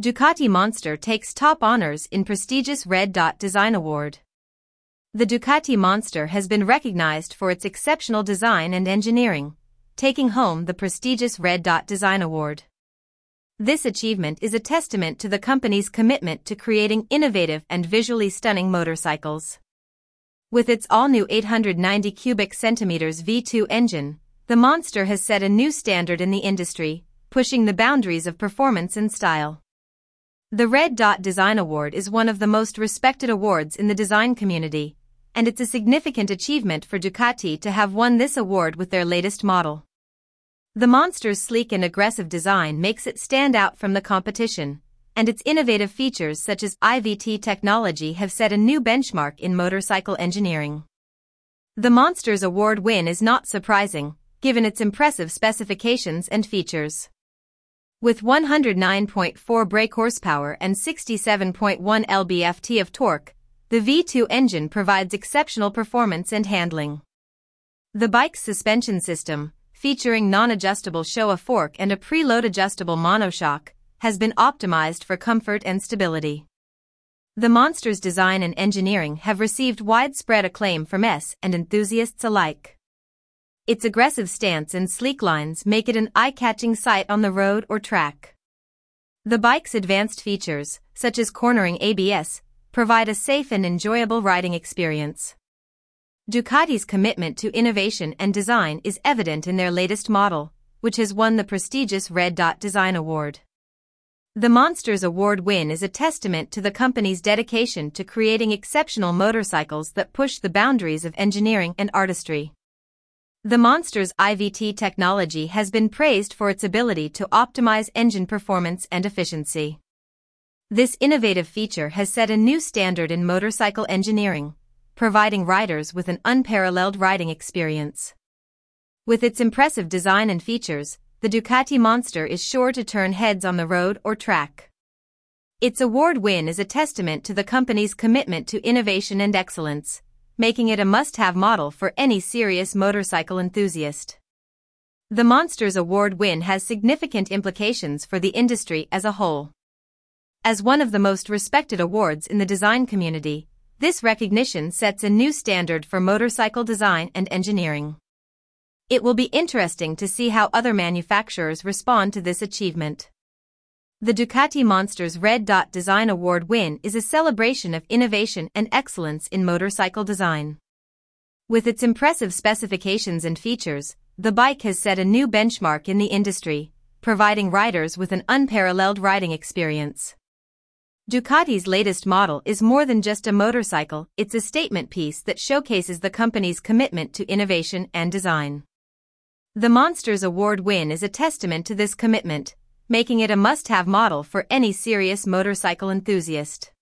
Ducati Monster takes top honors in prestigious Red Dot Design Award. The Ducati Monster has been recognized for its exceptional design and engineering, taking home the prestigious Red Dot Design Award. This achievement is a testament to the company's commitment to creating innovative and visually stunning motorcycles. With its all-new 890 cubic centimeters V2 engine, the Monster has set a new standard in the industry, pushing the boundaries of performance and style. The Red Dot Design Award is one of the most respected awards in the design community, and it's a significant achievement for Ducati to have won this award with their latest model. The Monster's sleek and aggressive design makes it stand out from the competition, and its innovative features such as IVT technology have set a new benchmark in motorcycle engineering. The Monster's award win is not surprising, given its impressive specifications and features. With 109.4 brake horsepower and 67.1 lb-ft of torque, the V2 engine provides exceptional performance and handling. The bike's suspension system, featuring non-adjustable Showa fork and a preload adjustable monoshock, has been optimized for comfort and stability. The Monster's design and engineering have received widespread acclaim from and enthusiasts alike. Its aggressive stance and sleek lines make it an eye-catching sight on the road or track. The bike's advanced features, such as cornering ABS, provide a safe and enjoyable riding experience. Ducati's commitment to innovation and design is evident in their latest model, which has won the prestigious Red Dot Design Award. The Monster's award win is a testament to the company's dedication to creating exceptional motorcycles that push the boundaries of engineering and artistry. The Monster's IVT technology has been praised for its ability to optimize engine performance and efficiency. This innovative feature has set a new standard in motorcycle engineering, providing riders with an unparalleled riding experience. With its impressive design and features, the Ducati Monster is sure to turn heads on the road or track. Its award win is a testament to the company's commitment to innovation and excellence, making it a must-have model for any serious motorcycle enthusiast. The Monster's award win has significant implications for the industry as a whole. As one of the most respected awards in the design community, this recognition sets a new standard for motorcycle design and engineering. It will be interesting to see how other manufacturers respond to this achievement. The Ducati Monster's Red Dot Design Award win is a celebration of innovation and excellence in motorcycle design. With its impressive specifications and features, the bike has set a new benchmark in the industry, providing riders with an unparalleled riding experience. Ducati's latest model is more than just a motorcycle, it's a statement piece that showcases the company's commitment to innovation and design. The Monster's award win is a testament to this commitment, making it a must-have model for any serious motorcycle enthusiast.